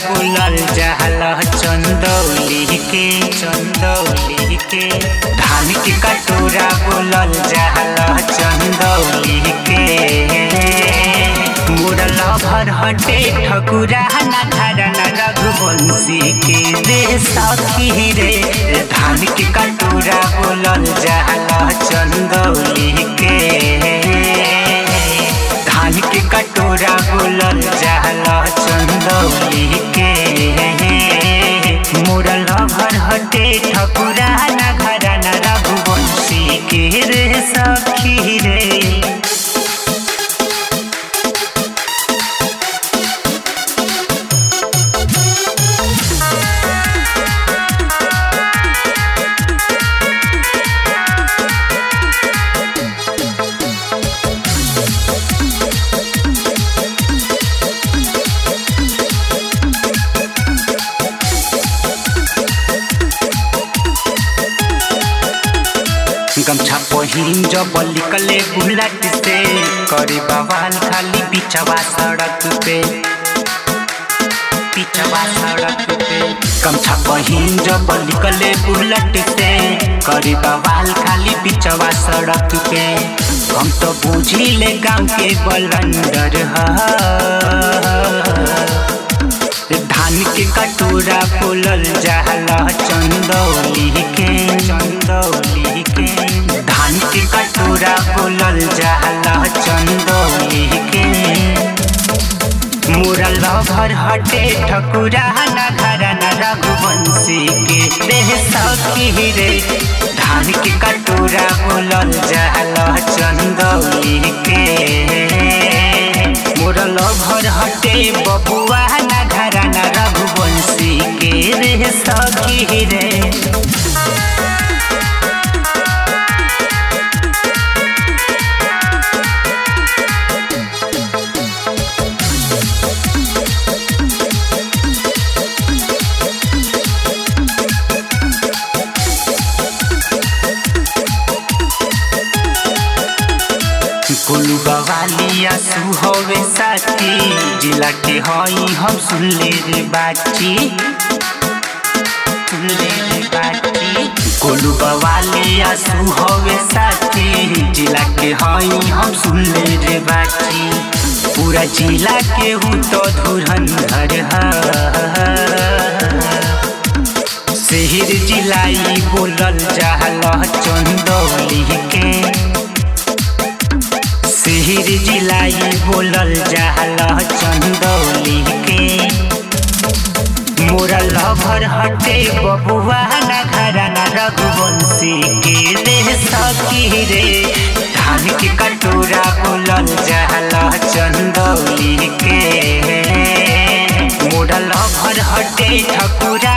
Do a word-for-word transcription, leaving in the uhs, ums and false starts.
बोलल जाला चंदौली के चंदौली के धान के कटोरा बोलल जाला चंदौली के मुरल भर हटे ठकुरा ना घरना रघुवंशी के रे सखी रे धान के कटोरा बोलल जाला चंदौली के धान के कटोरा बोलल जाला चंदौली के मुरल भर हटे ठकुरा ना घरना रघुवंशी के रे सखी रे। गमछा पहिन जब निकले बुलेट से करे बवाल खाली पिछवा सड़क पे पिछवा सड़क पे गमछा पहिन जब निकले बुलेट से करे बवाल खाली पिछवा सड़क पे हम तो बुझी ले गाँव के बलंदर है धान के कटोरा बोलल जाला चंदौली के चंदौली के धान के कटोरा बोलल जाला चंदौली के मुरल भर हटे ठकुरा ना घरना रघुवंशी के देह सखी रे धान के कटोरा बोलल जाला चंदौली के मुरल भर हटे बबुआ ना घरना रघुवंशी के रे सखी रे। गोलू बवालिया सुहवे साथी जिला के हई हम सुनले रे बाची सुनले रे बाची गोलू बवालिया सुहवे साथी जिला के हई हम सुनले रे बाची पूरा जिला के हूँ तो धुरंधर है शहर जिलाई बोलल जाला चंदौली के शहर जिलाई बोलल जाला चंदौली के मुरल भर हटे बबुआ ना घरना रघुवंशी के रे सखी रे धान के कटोरा बोलल जाला चंदौली के मुरल भर हटे ठकुरा